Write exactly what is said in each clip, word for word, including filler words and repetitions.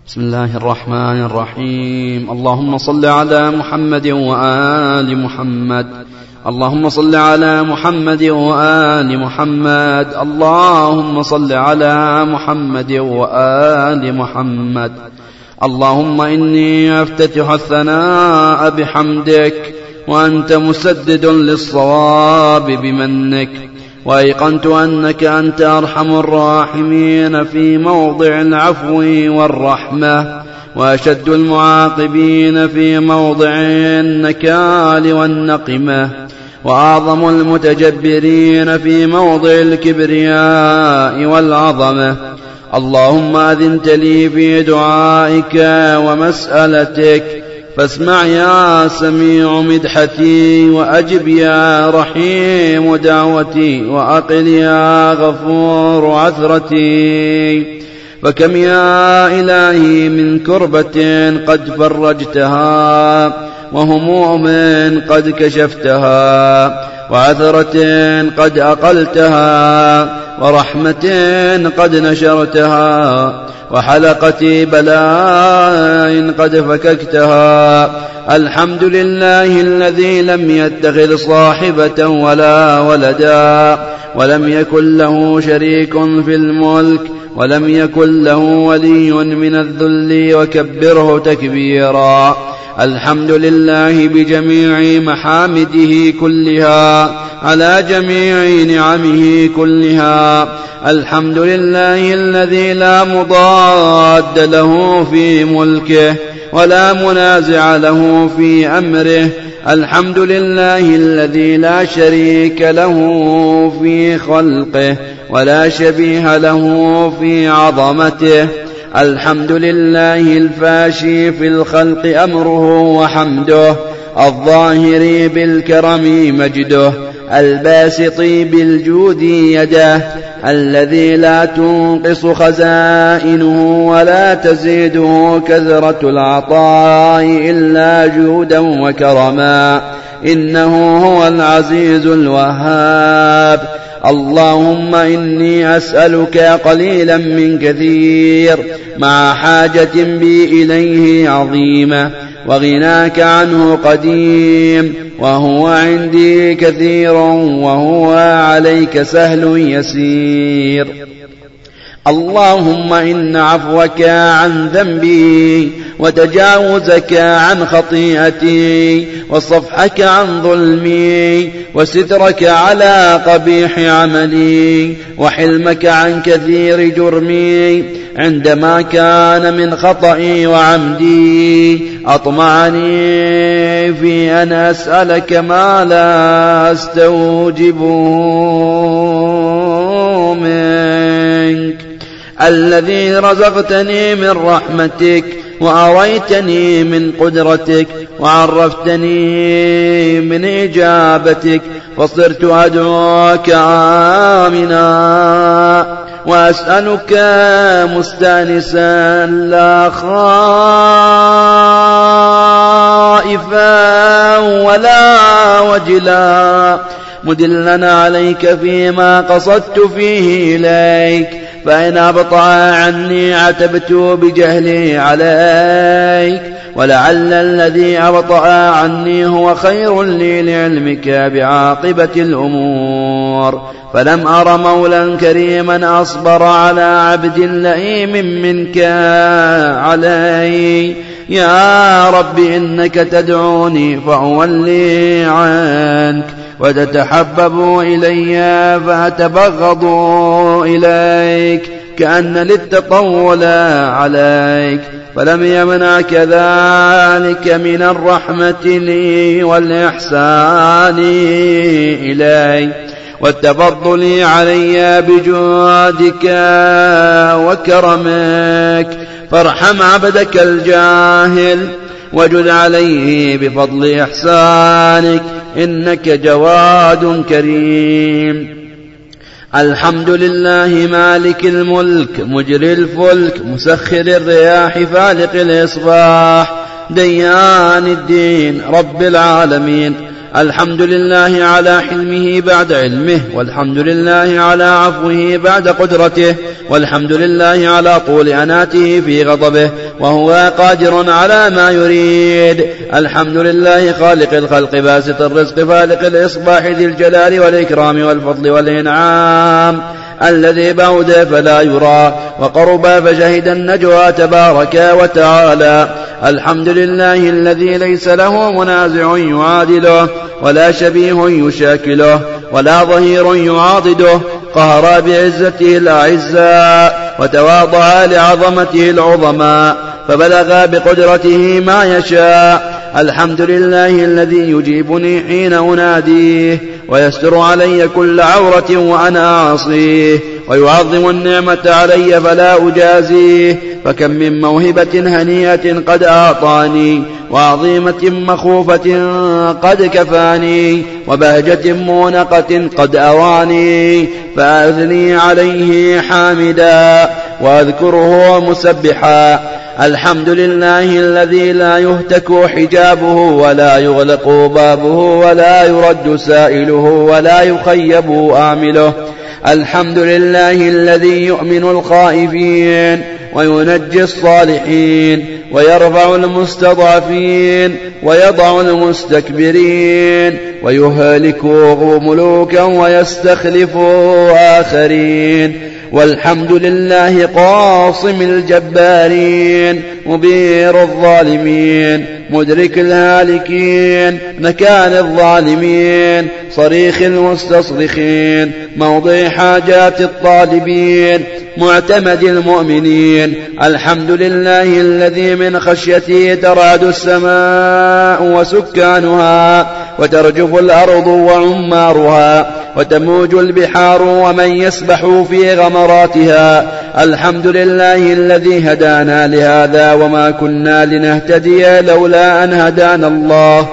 بسم الله الرحمن الرحيم. اللهم صل على محمد وآل محمد. اللهم صل على محمد وآل محمد. اللهم صل على محمد وآل محمد. اللهم إني أفتتح الثناء بحمدك وأنت مسدد للصواب بمنك، وأيقنت أنك أنت أرحم الراحمين في موضع العفو والرحمة، وأشد المعاقبين في موضع النكال والنقمة، وأعظم المتجبرين في موضع الكبرياء والعظمة. اللهم أذنت لي في دعائك ومسألتك، فاسمع يا سميع مدحتي، وأجب يا رحيم دعوتي، وأقل يا غفور عثرتي. فكم يا إلهي من كربة قد فرجتها، وهموم قد كشفتها، وعثرة قد أقلتها، ورحمة قد نشرتها، وحلقة بلاء قد فككتها. الحمد لله الذي لم يتخذ صاحبة ولا ولدا، ولم يكن له شريك في الملك، ولم يكن له ولي من الذل، وكبره تكبيرا. الحمد لله بجميع محامده كلها، على جميع نعمه كلها. الحمد لله الذي لا مضاد له في ملكه، ولا منازع له في أمره. الحمد لله الذي لا شريك له في خلقه، ولا شبيه له في عظمته. الحمد لله الفاشي في الخلق أمره وحمده، الظاهر بالكرم مجده، الباسط بالجود يده، الذي لا تنقص خزائنه ولا تزيده كثرة العطاء إلا جودا وكرما. إنه هو العزيز الوهاب. اللهم إني أسألك قليلا من كثير، مع حاجة بي إليه عظيمة، وغناك عنه قديم، وهو عندي كثير، وهو عليك سهل يسير. اللهم إن عفوك عن ذنبي، وتجاوزك عن خطيئتي، وصفحك عن ظلمي، وسترك على قبيح عملي، وحلمك عن كثير جرمي، عندما كان من خطئي وعمدي، أطمعني في أن أسألك ما لا أستوجبه منك، الذي رزقتني من رحمتك، وأريتني من قدرتك، وعرفتني من إجابتك، فصرت أدعوك آمنا، وأسألك مستانسا لا خائفا ولا وجلا، مدلنا عليك فيما قصدت فيه إليك. فإن أبطأ عني عتبت بجهلي عليك، ولعل الذي أبطأ عني هو خير لي لعلمك بعاقبة الأمور. فلم أر مولا كريما أصبر على عبد لئيم منك علي. يا رب إنك تدعوني فأولي عنك، وتتحبب إلي فأتبغض إليك، كأن للتطول عليك. فلم يمنعك ذلك من الرحمة لي والإحسان إلي والتفضل علي بجودك وكرمك. فارحم عبدك الجاهل، وجد عليه بفضل إحسانك، إنك جواد كريم. الحمد لله مالك الملك، مجري الفلك، مسخر الرياح، فالق الإصباح، ديان الدين، رب العالمين. الحمد لله على حلمه بعد علمه، والحمد لله على عفوه بعد قدرته، والحمد لله على طول أناته في غضبه وهو قادر على ما يريد. الحمد لله خالق الخلق باسط الرزق فالق الإصباح ذي الجلال والإكرام والفضل والإنعام، الذي بعد فلا يرى وقرب فشهد النجوى تبارك وتعالى. الحمد لله الذي ليس له منازع يعادله ولا شبيه يشاكله ولا ظهير يعاضده، قهر بعزته الأعزاء وتواضع لعظمته العظماء فبلغ بقدرته ما يشاء. الحمد لله الذي يجيبني حين أناديه ويستر علي كل عورة وأنا أعصيه ويعظم النعمة علي فلا أجازيه، فكم من موهبة هنيئة قد أعطاني وعظيمة مخوفة قد كفاني وبهجة مونقة قد أواني، فأثني عليه حامدا وأذكره مسبحا. الحمد لله الذي لا يهتك حجابه ولا يغلق بابه ولا يرد سائله ولا يخيب آمله. الحمد لله الذي يؤمن الخائفين وينجي الصالحين ويرفع المستضعفين ويضع المستكبرين ويهلك ملوكا ويستخلف آخرين. والحمد لله قاصم الجبارين مبير الظالمين مدرك الهالكين مكان الظالمين صريخ المستصرخين موضع حاجات الطالبين معتمد المؤمنين. الحمد لله الذي من خشيته ترعد السماء وسكانها وترجف الأرض وعمارها وتموج البحار ومن يسبح في غمراتها. الحمد لله الذي هدانا لهذا وما كنا لنهتدي لولا أن هدانا الله.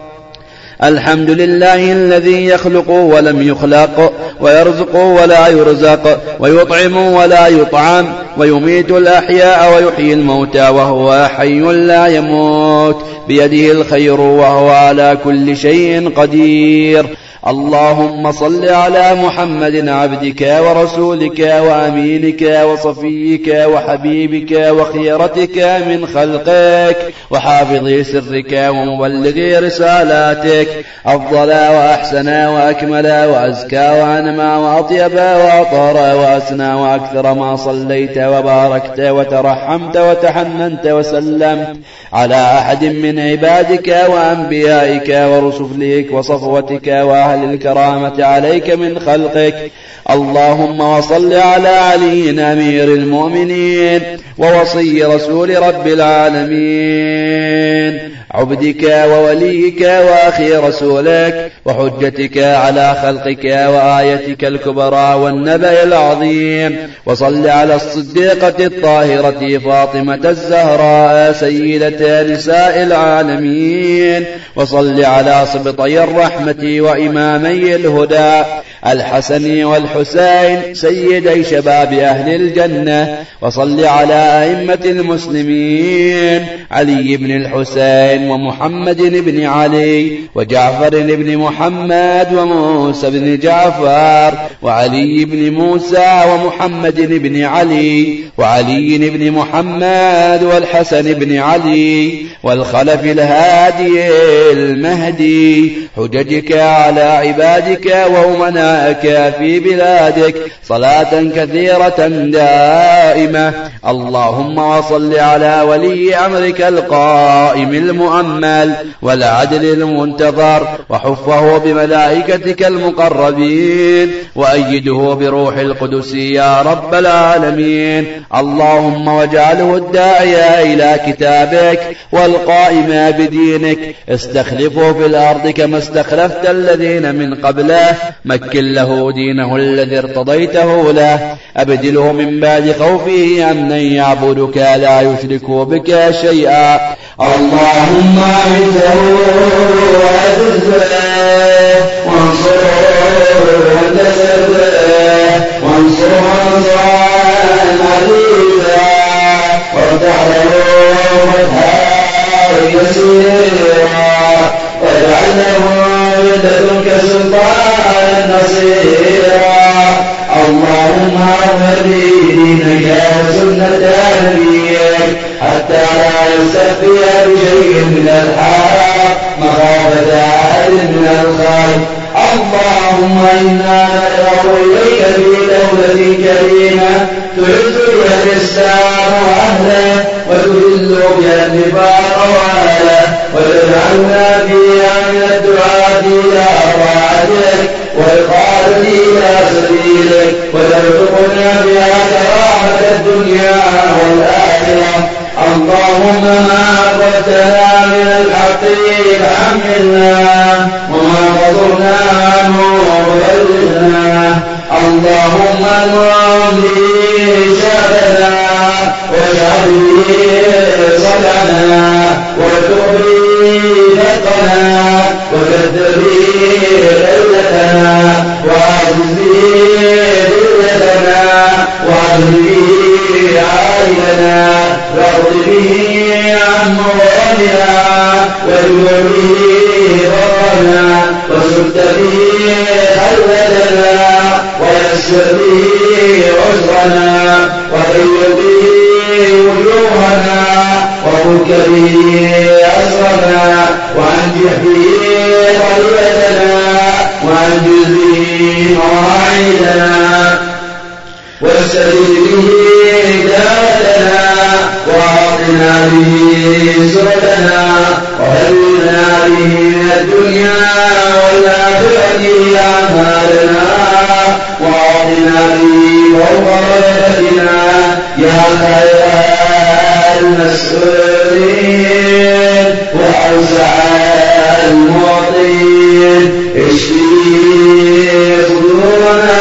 الحمد لله الذي يخلق ولم يخلق ويرزق ولا يرزق ويطعم ولا يطعم ويميت الأحياء ويحيي الموتى وهو حي لا يموت بيده الخير وهو على كل شيء قدير. اللهم صل على محمد عبدك ورسولك وأمينك وصفيك وحبيبك وخيرتك من خلقك وحافظ سرك ومبلغ رسالاتك، أفضل وأحسن وأكمل وأزكى وأنمى وأطيب وأطهر وأسنى وأكثر ما صليت وباركت وترحمت وتحننت وسلمت على أحد من عبادك وأنبيائك ورسلك وصفوتك وأهل الكرامة عليك من خلقك. اللهم وصل على علي أمير المؤمنين ووصي رسول رب العالمين عبدك ووليك وأخي رسولك وحجتك على خلقك وآيتك الكبرى والنبأ العظيم. وصل على الصديقة الطاهرة فاطمة الزهراء سيدة نساء العالمين. وصل على سبطي الرحمة وإمامي الهدى الحسن والحسين سيدي شباب أهل الجنة. وصل على أئمة المسلمين علي بن الحسين ومحمد بن علي وجعفر بن محمد وموسى بن جعفر وعلي بن موسى ومحمد بن علي وعلي بن محمد والحسن بن علي والخلف الهادي المهدي حججك على عبادك وأمنائك في بلادك صلاة كثيرة دائمة. اللهم وصل على ولي أمرك القائم المؤمل والعدل المنتظر وحفه بملائكتك المقربين وأيده بروح القدس يا رب العالمين. اللهم واجعله الداعي إلى كتابك والقائم بدينك استخلفه في الأرض كما استخلفت الذين من قبله. مكن له دينه الذي ارتضيته له أبدله من بعد خوفه أمنا يعبدك لا يشرك بك شيئا. اللهم أعزه وأعزه وانصره وانتصره وانصره انصارا عزيزا وافتح له فتحا يسيرا واجعل له خيرا اللهم اغفر لي دينك وسنة نبيك حتى لا يستخفي بشيء من الحق مخافة أحد من الخير اللهم إنا نلجأ إليك في دولة كريمة تعز بها الإسلام وأهله وتذل بها النفاق وأهله وتجعلنا فيها من الدعاة إلى طاعتك والقادة إلى سبيلك وترزقنا بها كرامة الدنيا والآخرة اللهم ما أخرجتنا من الحق فحملنا وما قصرنا عنه فبلغنا اللهم انعم به شأننا واجعل به صدعنا وارزق به فتقنا وكثر به علتنا وعزز به ذلتنا وعزز به عائلنا واغض به عن مرادنا واجبر به ضرنا وسد به خلتنا ويسر به عسرنا وغير به وجوهنا وفك به أسرنا وأنجح به طريقتنا وأنجز به مواعيدنا واستجب به هدايتنا وأعطنا به سؤلنا وهلنا به من الدنيا والآخرة أعمالنا وأعطنا به فوق رغبتنا يا خير المسؤولين وأوسع المعطين اشفي صدورنا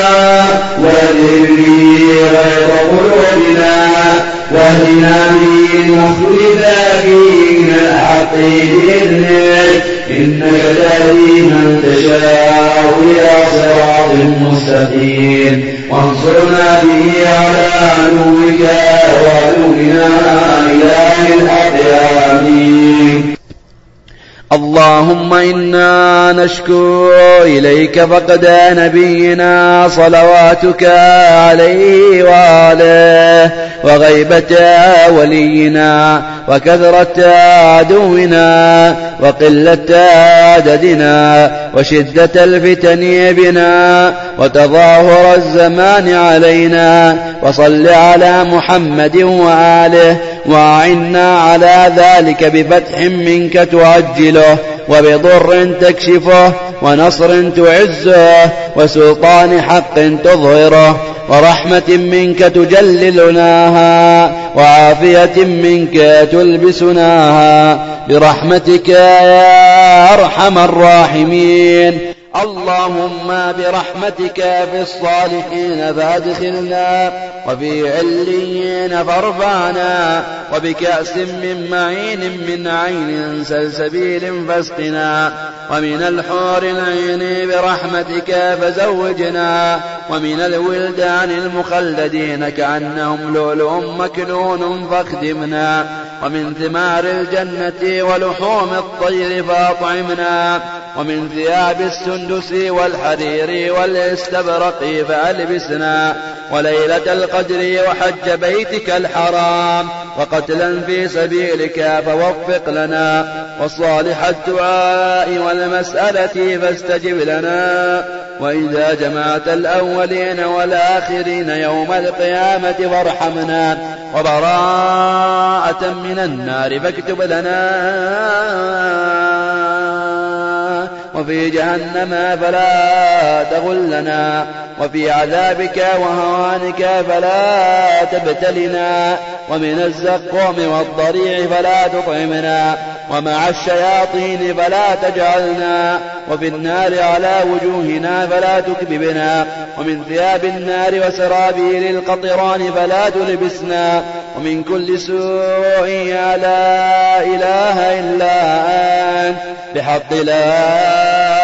واهدني غير قلوبنا واهدنا به المختلفا فيه من الحق بإذنك إنك تهدي من تشاء إلى صراط مستقيم وانصرنا به على عدوك وعدونا إله الحق آمين اللهم إنا نشكو إليك فقد نبينا صلواتك عليه وآله وغيبة ولينا وكثرة عدونا وقلة عددنا وشدة الفتن بنا وتظاهر الزمان علينا وصل على محمد وآله وأعنا على ذلك بفتح منك تعجله وبضر تكشفه ونصر تعزه وسلطان حق تظهره ورحمة منك تجللناها وعافية منك تلبسناها برحمتك يا أرحم الراحمين اللهم برحمتك في الصالحين فادخلنا وفي عليين فارفعنا وبكأس من معين من عين سلسبيل فاسقنا ومن الحور العين برحمتك فزوجنا ومن الولدان المخلدين كأنهم لؤلؤ مكنون فاخدمنا ومن ثمار الجنة ولحوم الطير فاطعمنا ومن ثياب السندس والحرير والاستبرق فألبسنا وليلة القدر وحج بيتك الحرام وقتلا في سبيلك فوفق لنا وصالح الدعاء والمسألة فاستجب لنا وإذا جمعت الأولين والآخرين يوم القيامة فارحمنا وبراءة من النار فاكتب لنا وفي جهنم فلا تغلنا وفي عذابك وهوانك فلا تبتلنا ومن الزقوم والضريع فلا تطعمنا ومع الشياطين فلا تجعلنا وفي النار على وجوهنا فلا تكببنا ومن ثياب النار وسرابيل القطران فلا تلبسنا ومن كل سوء يا لا إله إلا أنت بحق لا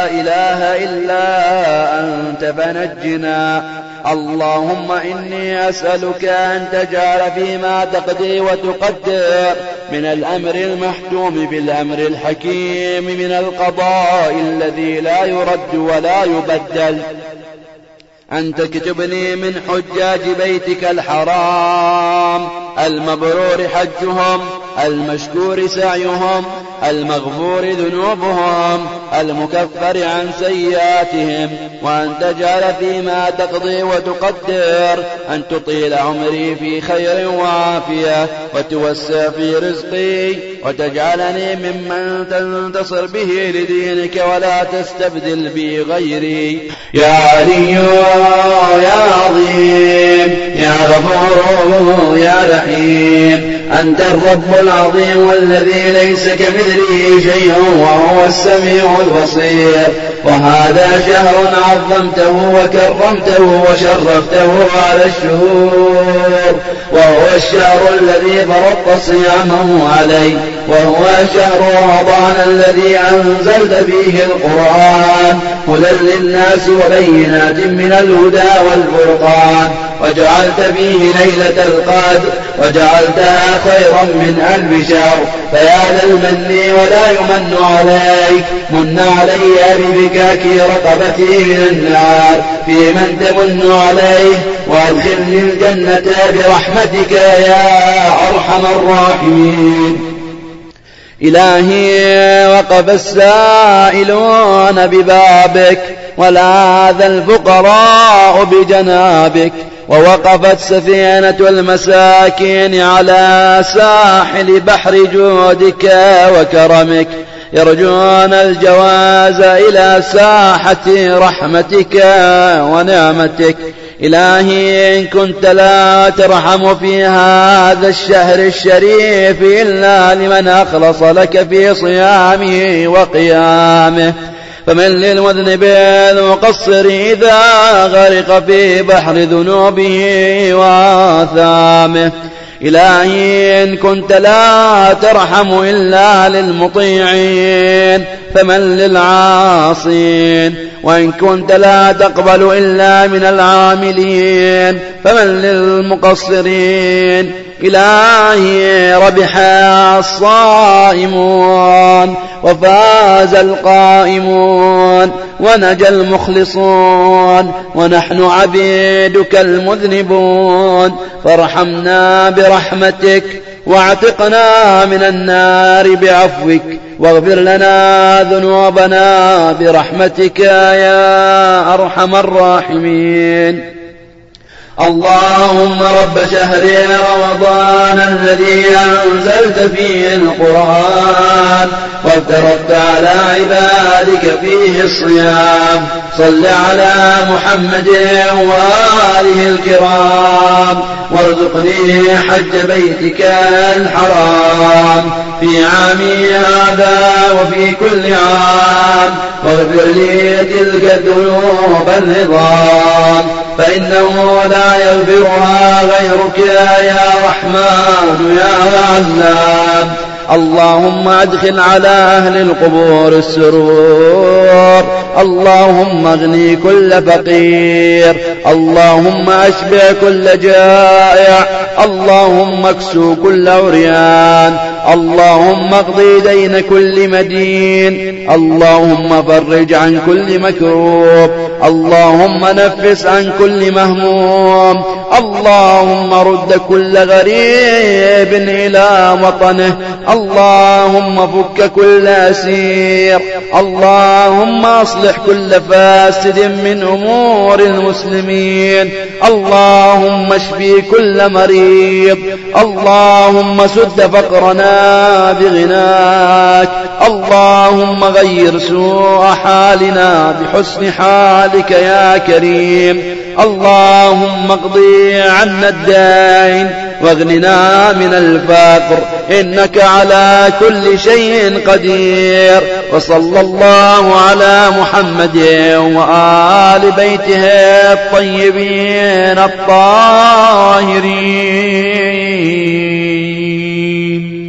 إله إلا أنت فنجنا. اللهم إني أسألك أن تجعل فيما تقضي وتقدر من الأمر المحتوم بالأمر الحكيم من القضاء الذي لا يرد ولا يبدل أن تكتبني من حجاج بيتك الحرام المبرور حجهم المشكور سعيهم المغفور ذنوبهم المكفر عن سيئاتهم، وأن تجعل فيما تقضي وتقدر أن تطيل عمري في خير وعافية وتوسع في رزقي وتجعلني ممن تنتصر به لدينك ولا تستبدل بي غيري. يا علي يا عظيم يا غفور يا رحيم، أنت الرب العظيم والذي ليس كمثله شيء وهو السميع البصير. وهذا شهر عظمته وكرمته وشرفته على الشهور، وهو الشهر الذي فرضت صيامه عليه، وهو شهر رمضان الذي أنزلت فيه القرآن هدى للناس وبينات من الهدى والفرقان، وجعلت فيه ليلة القدر وجعلتها خيرا من ألف شهر. فيا ذا المن ولا يمن عليك، من علي بفكاك رقبتي من النار في من تمن عليه، وادخلني الجنة برحمتك يا أرحم الراحمين. إلهي وقف السائلون ببابك ولاذ الفقراء بجنابك، ووقفت سفينة المساكين على ساحل بحر جودك وكرمك يرجون الجواز إلى ساحة رحمتك ونعمتك. إلهي إن كنت لا ترحم في هذا الشهر الشريف إلا لمن أخلص لك في صيامه وقيامه، فمن للمذنب المقصر إذا غرق في بحر ذنوبه وآثامه. إلهي إن كنت لا ترحم إلا للمطيعين فمن للعاصين، وإن كنت لا تقبل إلا من العاملين فمن للمقصرين. إلهي ربح الصائمون وفاز القائمون ونجى المخلصون، ونحن عبيدك المذنبون، فارحمنا برحمتك واعتقنا من النار بعفوك، واغفر لنا ذنوبنا برحمتك يا أرحم الراحمين. اللهم رب شهر رمضان الذي أنزلت فيه القرآن وافترضت على عبادك فيه الصيام، صل على محمد وآله الكرام، وارزقني حج بيتك الحرام في عامي هذا وفي كل عام، واغفر لي تلك الذنوب العظام، فإنه لا يغفرها غيرك يا رحمن يا علام. اللهم ادخل على أهل القبور السرور، اللهم اغني كل فقير، اللهم اشبع كل جائع، اللهم اكسو كل عريان، اللهم اقضي دين كل مدين، اللهم فرج عن كل مكروب، اللهم نفس عن كل مهموم، اللهم رد كل غريب إلى وطنه، اللهم فك كل أسير، اللهم أصلح كل فاسد من أمور المسلمين، اللهم اشفي كل مريض، اللهم سد فقرنا بغناك، اللهم غير سوء حالنا بحسن حالك يا كريم، اللهم اقضي عنا الدين واغننا من الفقر، إنك على كل شيء قدير. وصلى الله على محمد وآل بيته الطيبين الطاهرين.